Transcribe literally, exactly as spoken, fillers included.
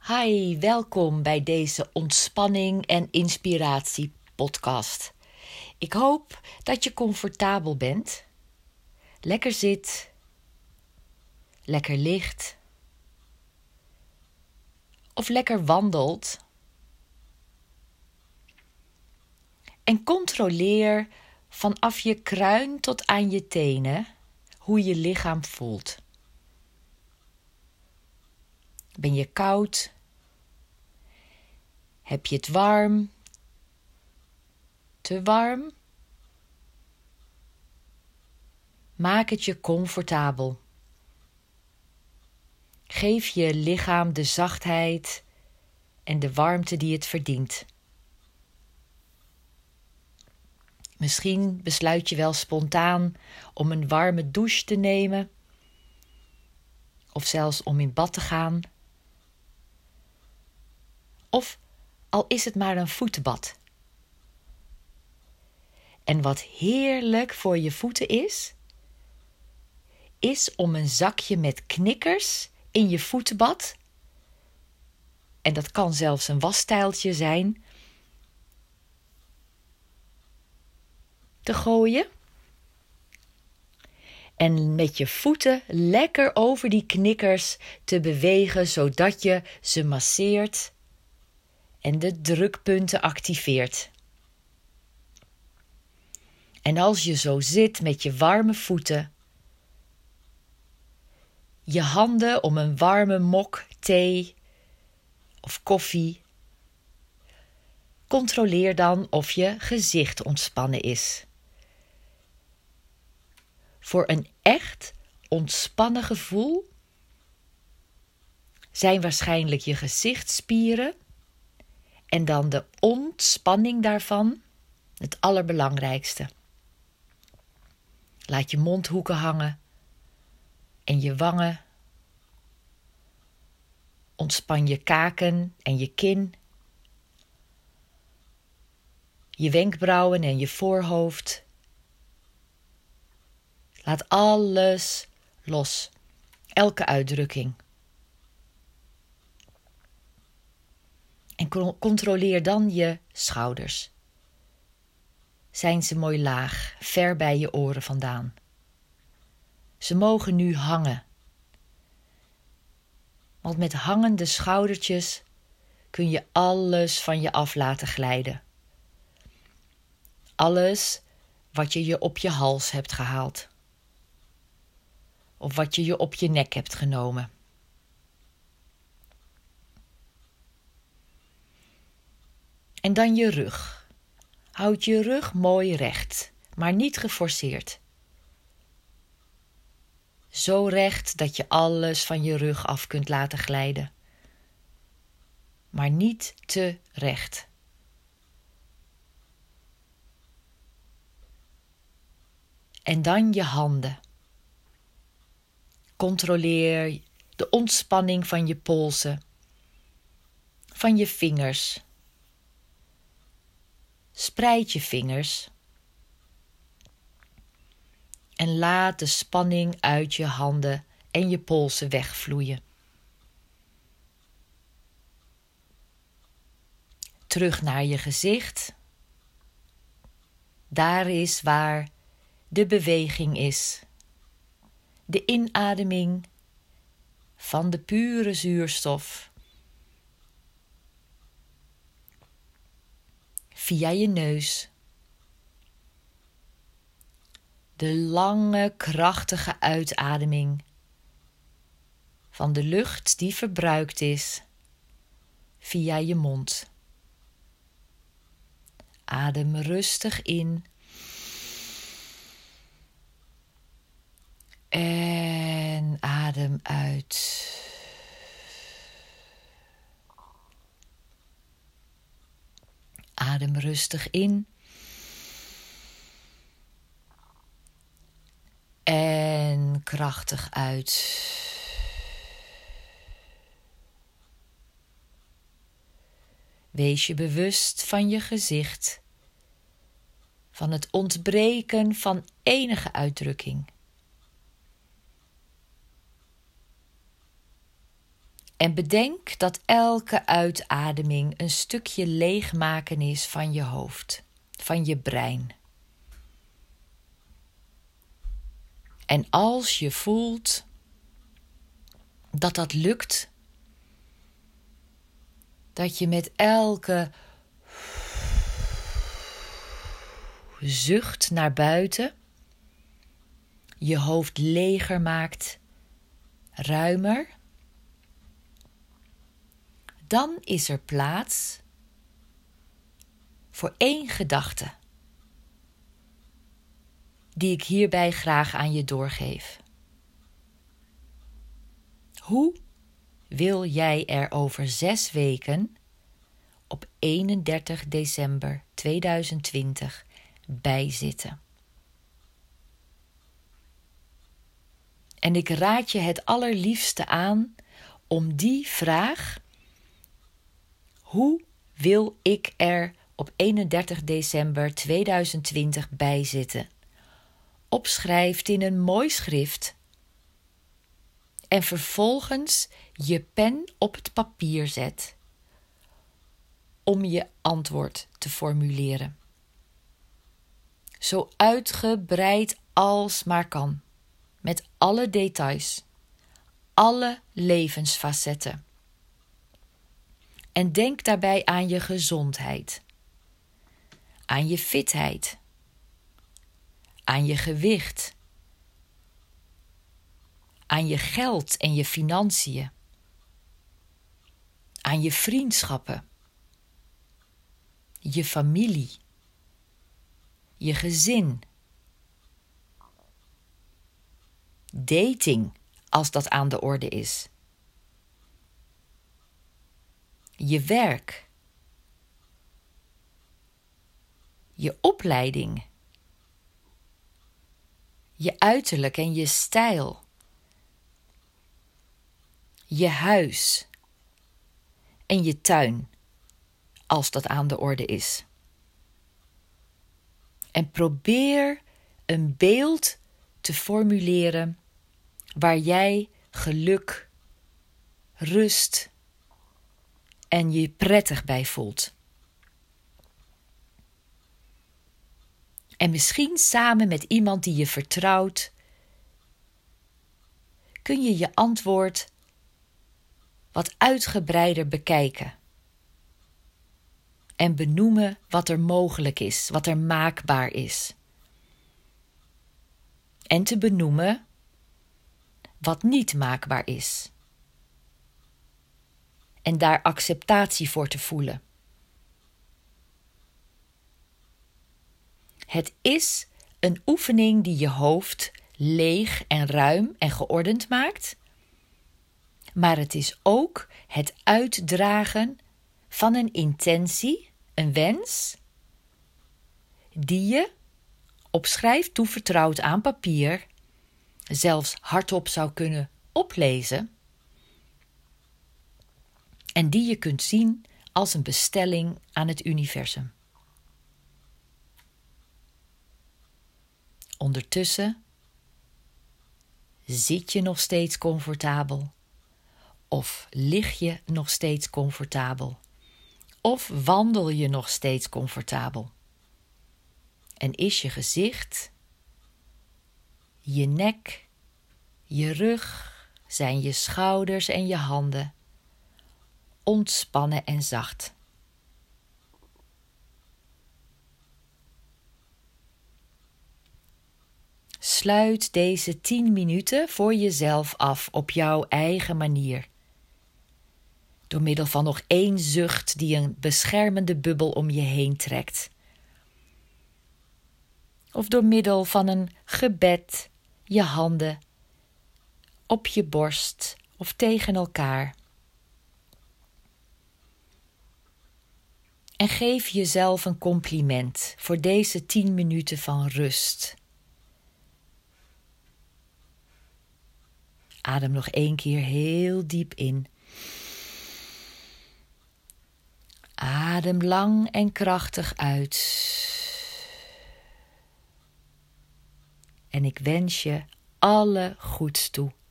Hi, welkom bij deze ontspanning en inspiratie podcast. Ik hoop dat je comfortabel bent, lekker zit, lekker ligt of lekker wandelt. En controleer vanaf je kruin tot aan je tenen hoe je lichaam voelt. Ben je koud? Heb je het warm? Te warm? Maak het je comfortabel. Geef je lichaam de zachtheid en de warmte die het verdient. Misschien besluit je wel spontaan om een warme douche te nemen, of zelfs om in bad te gaan. Of al is het maar een voetenbad. En wat heerlijk voor je voeten is, is om een zakje met knikkers in je voetenbad, en dat kan zelfs een wasstijltje zijn, te gooien. En met je voeten lekker over die knikkers te bewegen, zodat je ze masseert en de drukpunten activeert. En als je zo zit met je warme voeten, je handen om een warme mok thee of koffie, controleer dan of je gezicht ontspannen is. Voor een echt ontspannen gevoel zijn waarschijnlijk je gezichtsspieren en dan de ontspanning daarvan het allerbelangrijkste. Laat je mondhoeken hangen en je wangen. Ontspan je kaken en je kin, je wenkbrauwen en je voorhoofd. Laat alles los, elke uitdrukking. En controleer dan je schouders. Zijn ze mooi laag, ver bij je oren vandaan? Ze mogen nu hangen. Want met hangende schoudertjes kun je alles van je af laten glijden. Alles wat je je op je hals hebt gehaald. Of wat je je op je nek hebt genomen. En dan je rug. Houd je rug mooi recht, maar niet geforceerd. Zo recht dat je alles van je rug af kunt laten glijden. Maar niet te recht. En dan je handen. Controleer de ontspanning van je polsen, van je vingers. Spreid je vingers en laat de spanning uit je handen en je polsen wegvloeien. Terug naar je gezicht. Daar is waar de beweging is. De inademing van de pure zuurstof. Via je neus. De lange, krachtige uitademing van de lucht die verbruikt is via je mond. Adem rustig in. En adem uit. Adem rustig in. En krachtig uit. Wees je bewust van je gezicht. Van het ontbreken van enige uitdrukking. En bedenk dat elke uitademing een stukje leegmaken is van je hoofd, van je brein. En als je voelt dat dat lukt, dat je met elke zucht naar buiten je hoofd leger maakt, ruimer, dan is er plaats voor één gedachte die ik hierbij graag aan je doorgeef. Hoe wil jij er over zes weken op eenendertig december tweeduizend twintig bij zitten? En ik raad je het allerliefste aan om die vraag, hoe wil ik er op eenendertig december tweeduizend twintig bij zitten, opschrijft in een mooi schrift en vervolgens je pen op het papier zet om je antwoord te formuleren. Zo uitgebreid als maar kan, met alle details, alle levensfacetten. En denk daarbij aan je gezondheid, aan je fitheid, aan je gewicht, aan je geld en je financiën, aan je vriendschappen, je familie, je gezin, dating als dat aan de orde is, je werk, je opleiding, je uiterlijk en je stijl, je huis en je tuin, als dat aan de orde is. En probeer een beeld te formuleren waar jij geluk, rust en je prettig bij voelt. En misschien samen met iemand die je vertrouwt, kun je je antwoord wat uitgebreider bekijken. En benoemen wat er mogelijk is, wat er maakbaar is. En te benoemen wat niet maakbaar is. En daar acceptatie voor te voelen. Het is een oefening die je hoofd leeg en ruim en geordend maakt. Maar het is ook het uitdragen van een intentie, een wens, die je opschrijft, toevertrouwd aan papier, zelfs hardop zou kunnen oplezen, en die je kunt zien als een bestelling aan het universum. Ondertussen zit je nog steeds comfortabel, of lig je nog steeds comfortabel, of wandel je nog steeds comfortabel. En is je gezicht, je nek, je rug, zijn je schouders en je handen ontspannen en zacht. Sluit deze tien minuten voor jezelf af op jouw eigen manier. Door middel van nog één zucht die een beschermende bubbel om je heen trekt. Of door middel van een gebed, je handen op je borst of tegen elkaar. En geef jezelf een compliment voor deze tien minuten van rust. Adem nog één keer heel diep in. Adem lang en krachtig uit. En ik wens je alle goeds toe.